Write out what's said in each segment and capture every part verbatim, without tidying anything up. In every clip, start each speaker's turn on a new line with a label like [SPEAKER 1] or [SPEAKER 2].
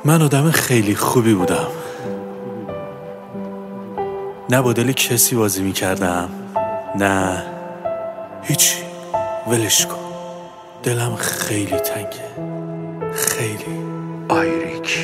[SPEAKER 1] من آدم خیلی خوبی بودم، نه با دل کسی بازی میکردم، نه هیچی، ولش کن. دلم خیلی تنگه، خیلی.
[SPEAKER 2] آیریک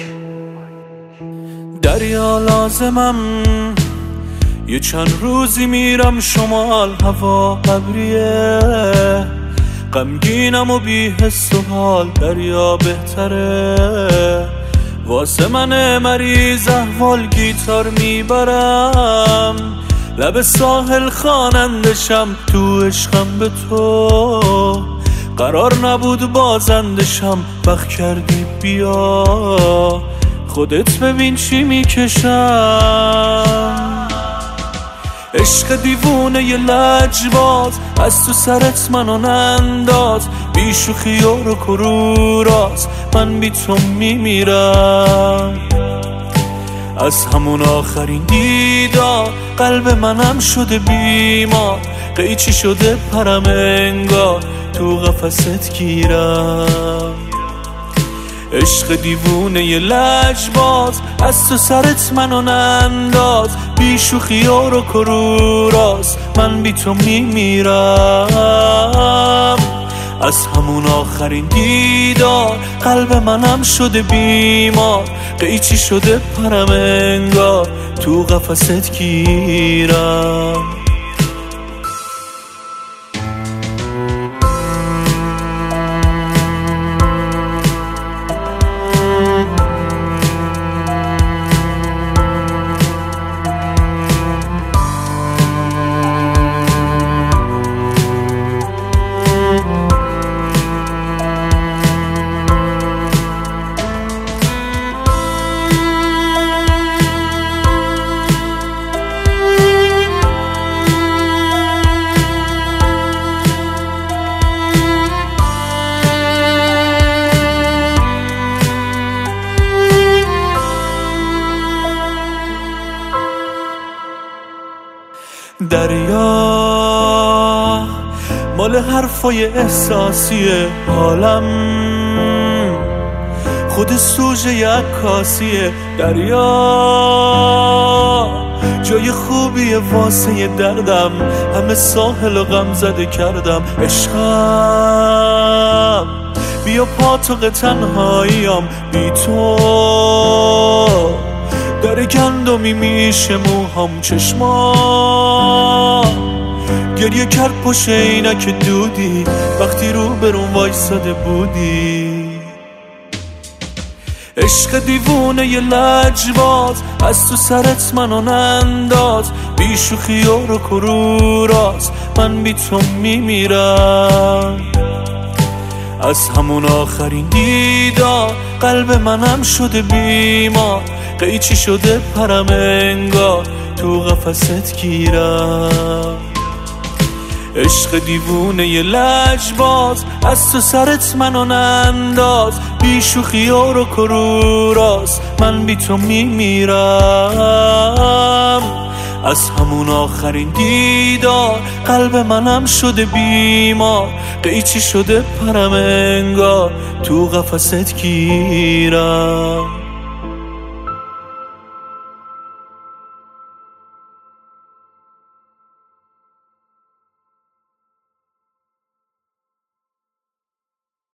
[SPEAKER 1] دریا لازمم، یه چند روزی میرم شمال، هوا ابریه، غمگینم و بی حس و حال. دریا بهتره واسه من مریض احوال، گیتار میبرم لب ساحل خوانندشم، تو عشقم به تو قرار نبود بازندشم. وقت کردی بیا خودت ببین چی میکشم. عشق دیوونه ی لجباز، از تو سرت منو ننداز، بی شوخی و کروراز، من بی تو میمیرم. از همون آخرین دیدار قلب منم شده بیمار، قیچی شده پرم انگار تو قفست گیرم. عشق دیوونه ی لجباز، از تو سرت منو ننداز، بی شوخی و کروراز، من بی تو میمیرم. از همون آخرین دیدار قلب منم شده بیمار، قیچی شده پرم انگار تو قفست گیرم. دریا مال حرفای احساسیه، حالم خود سوژه عکاسیه. دریا جای خوبیه واسه دردم، همه ساحل و غم زده کردم. عشقم بیا پاتوق تنهاییم، بی تو در گندمی میشه موهام، چشمام گریه کرد پشت عینک دودی وقتی رو برون وایساده بودی. عشق دیوونه ی لجباز، از تو سرت منو ننداز، بی شوخی و کروراز، من بی تو میمیرم. از همون آخرین دیدار قلب منم شده بیمار، قیچی شده پرم انگار تو قفست گیرم. عشق دیوونه ی لجباز، از تو سرت منو ننداز، بی شوخی و کروراز، من بی تو میمیرم. از همون آخرین دیدار قلب منم شده بیمار، قیچی شده پرم انگار تو قفست گیرم.